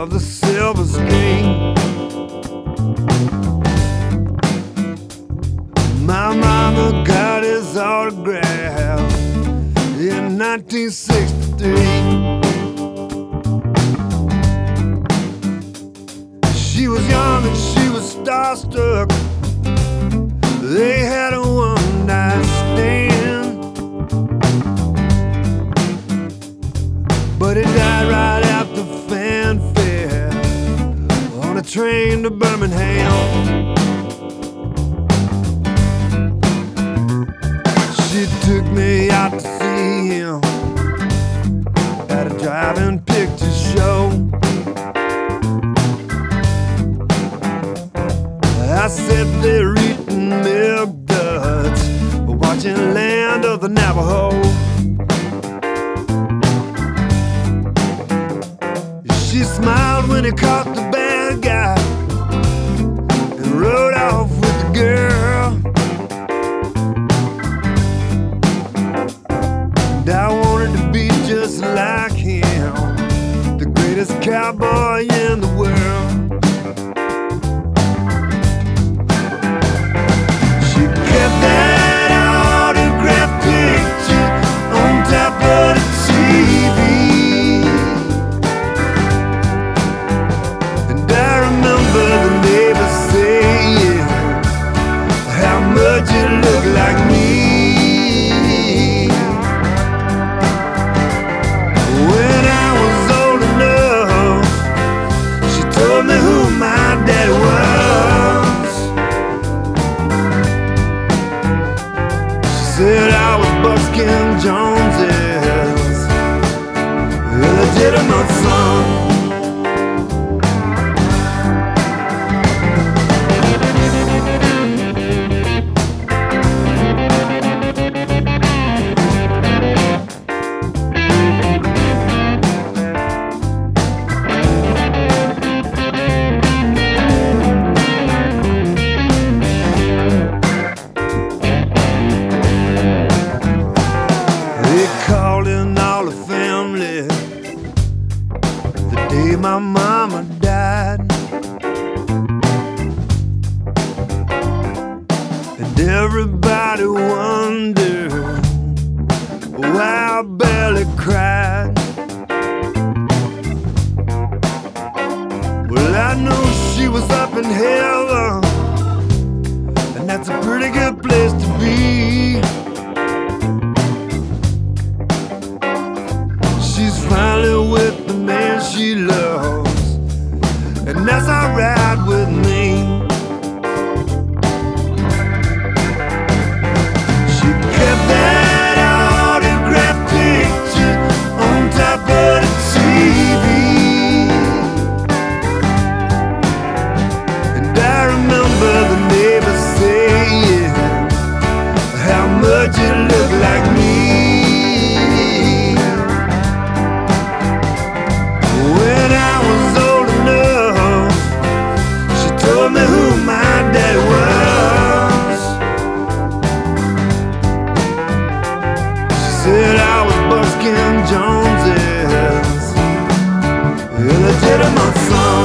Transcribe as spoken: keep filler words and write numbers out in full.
of the silver screen. My mama got his autograph in nineteen sixty-three. She was young and she was starstruck. They had a one night stand, but it died right after fanfare on a train to Birmingham. She took me out to see him at a drive-in picture show. I sat there eating milk duds, watching Land of the Navajo. She smiled when he caught the bad guy and rode off with the girl. And I wanted to be just like him, the greatest cowboy in the world. She kept that autograph picture on top of the T V, and I remember the neighbors saying how much you look like me. When I was old enough, she told me who my daddy was. She said I was Buckskin Jones's illegitimate son. They called in all the family the day my mama died, and everybody wondered why I barely cried. Well, I knew she was up in heaven, and that's a pretty good place to be. She's finally with the man she loves, and that's alright with me. She kept that autograph picture on top of the T V, and I remember the neighbors saying how much you look like me. When I was old enough, she told me who my daddy was. She said I was Buckskin Jones's illegitimate son.